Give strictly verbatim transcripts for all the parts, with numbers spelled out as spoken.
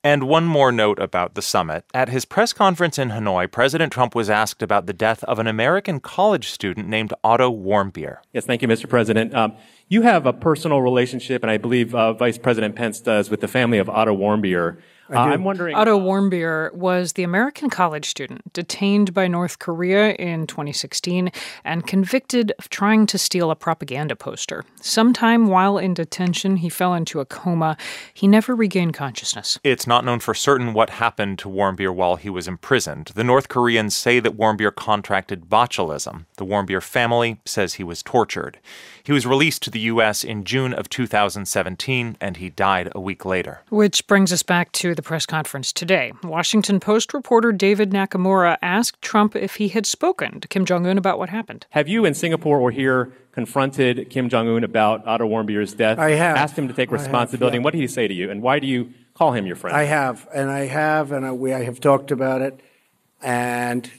And one more note about the summit. At his press conference in Hanoi, President Trump was asked about the death of an American college student named Otto Warmbier. Yes, thank you, Mister President. Um, you have a personal relationship, and I believe uh, Vice President Pence does, with the family of Otto Warmbier. Uh, I'm wondering... Otto Warmbier was the American college student detained by North Korea in twenty sixteen and convicted of trying to steal a propaganda poster. Sometime while in detention, he fell into a coma. He never regained consciousness. It's not known for certain what happened to Warmbier while he was imprisoned. The North Koreans say that Warmbier contracted botulism. The Warmbier family says he was tortured. He was released to the U S in June of two thousand seventeen, and he died a week later. Which brings us back to the press conference today. Washington Post reporter David Nakamura asked Trump if he had spoken to Kim Jong-un about what happened. Have you in Singapore or here confronted Kim Jong-un about Otto Warmbier's death? I have. Asked him to take responsibility. Have, yeah. And what did he say to you? And why do you call him your friend? I have, and I have, and I, we I have talked about it. And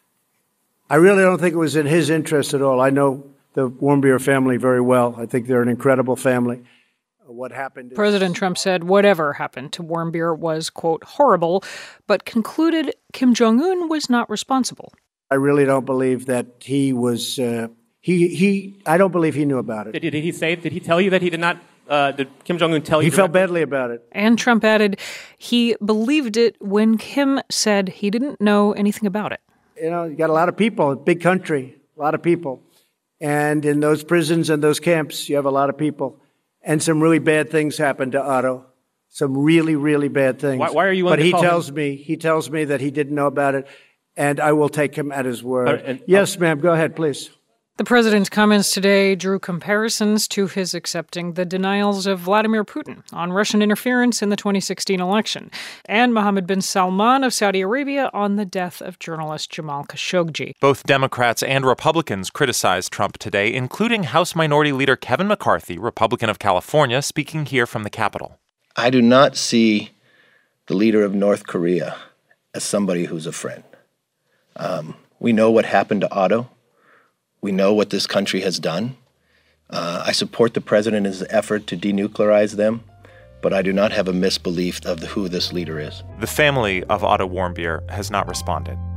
I really don't think it was in his interest at all. I know the Warmbier family very well. I think they're an incredible family. What happened is, President Trump said whatever happened to Warmbier was, quote, horrible, but concluded Kim Jong-un was not responsible. I really don't believe that he was, uh, he, he, I don't believe he knew about it. Did, did he say, did he tell you that he did not, uh, did Kim Jong-un tell you? He felt badly about it. And Trump added he believed it when Kim said he didn't know anything about it. You know, you got a lot of people, a big country, a lot of people. And in those prisons and those camps, you have a lot of people. And some really bad things happened to Otto. Some really, really bad things. Why, why are you? But he call tells him? me, he tells me that he didn't know about it, and I will take him at his word. Uh, and, yes, ma'am. Go ahead, please. The president's comments today drew comparisons to his accepting the denials of Vladimir Putin on Russian interference in the twenty sixteen election and Mohammed bin Salman of Saudi Arabia on the death of journalist Jamal Khashoggi. Both Democrats and Republicans criticized Trump today, including House Minority Leader Kevin McCarthy, Republican of California, speaking here from the Capitol. I do not see the leader of North Korea as somebody who's a friend. Um, we know what happened to Otto. We know what this country has done. Uh, I support the president in his effort to denuclearize them, but I do not have a misbelief of who this leader is. The family of Otto Warmbier has not responded.